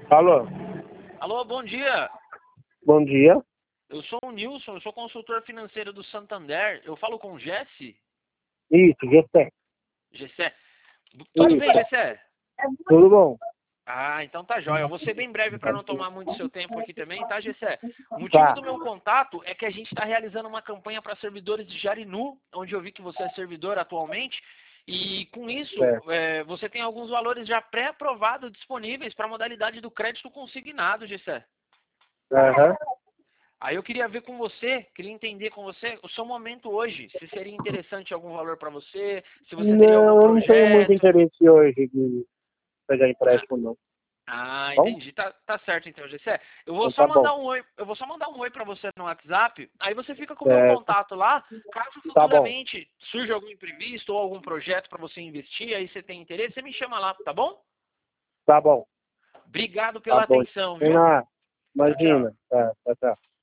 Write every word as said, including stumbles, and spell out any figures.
Alô, Alô, bom dia. bom dia. Eu sou o Nilson, eu sou consultor financeiro do Santander. Eu falo com o Jesse? Isso, Gessé. Gessé. Tudo bem, Isso, Gessé? tudo bom? Ah, então tá jóia. Eu vou ser bem breve para não tomar muito seu tempo aqui também, tá, Gessé? O motivo Tá, do meu contato é que a gente está realizando uma campanha para servidores de Jarinu, onde eu vi que você é servidor atualmente. E com isso, certo. é, você tem alguns valores já pré-aprovados disponíveis para a modalidade do crédito consignado, Gessé. Aham. Aí eu queria ver com você, queria entender com você o seu momento hoje, se seria interessante algum valor para você, se você teria algum Não, eu não tenho muito projeto. interesse hoje de pegar Ah, empréstimo, não. ah, Bom, entendi. Tá, tá certo então, Gessé. Eu vou então só tá bom. mandar um oi, eu vou só mandar um oi para você no WhatsApp, aí você fica com o meu Certo, contato lá, caso tá bom, futuramente surja algum imprevisto ou algum projeto para você investir, aí você tem interesse, você me chama lá, tá bom? tá bom, Obrigado tá pela bom. atenção, Tem viu? na, Tchau, tchau. imagina. Tá, tá, tá.